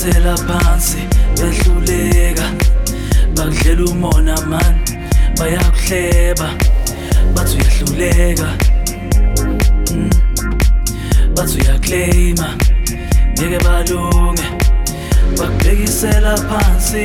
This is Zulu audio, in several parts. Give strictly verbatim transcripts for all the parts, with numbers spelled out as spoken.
bakubhekisela phansi behluleka, bakudlela umona man, bayakuhleba bathi uyahluleka, mm. bathi uyaclaima ngeke balunge, bakubhekisela phansi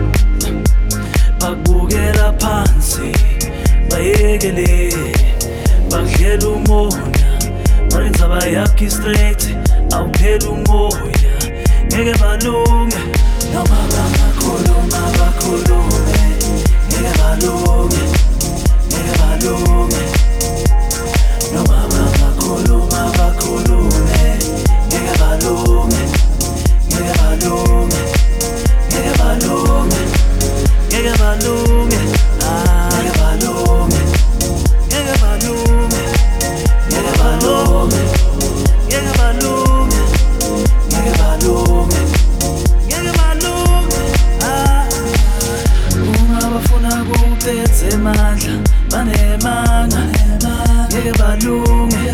bakubukela phansi bayekele, bakudlela umona mara indzaba yakho straight awupheli umoya ngeke balunge, noma bangakhuluma bakhulume ngeke balunge, ngeke balunge, noma bangakhuluma bakhulume ngeke balunge, ngeke balunge, ngeke balunge, ngeke balunge, ah ngeke balunge, ngeke balunge, ngeke balunge, ngeke balunge, ngeke balunge, ngeke balunge, ah uma bafuna kuphethe emandla banemanga, ngeke balunge,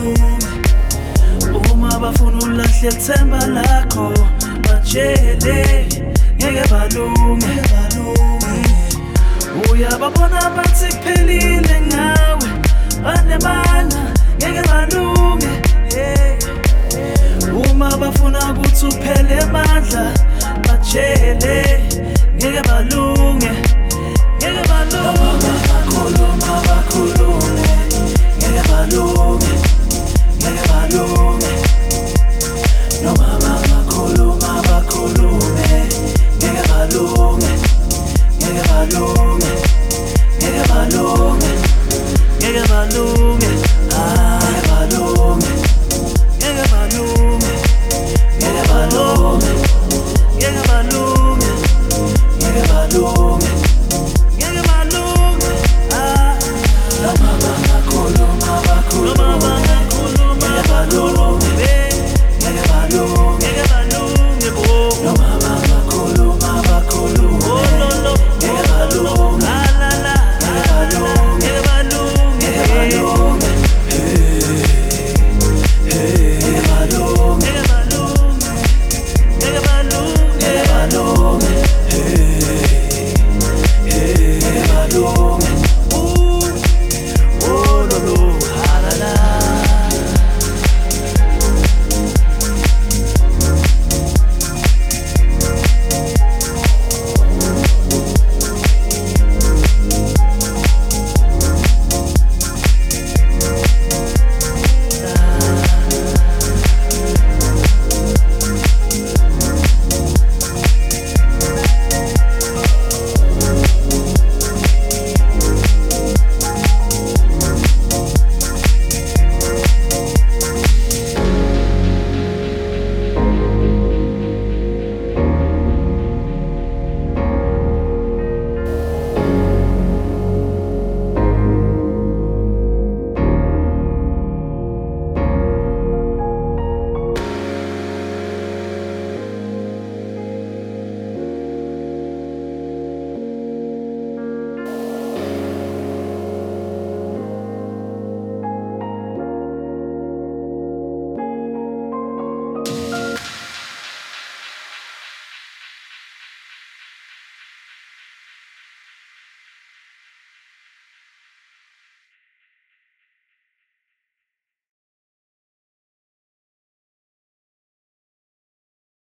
uma bafuna ulahle ithemba lakho bajele ngeke balunge, uyababona bathi kuphelile ngawe banemanga ngeke balunge, uma bafuna ukuthi uphele emandla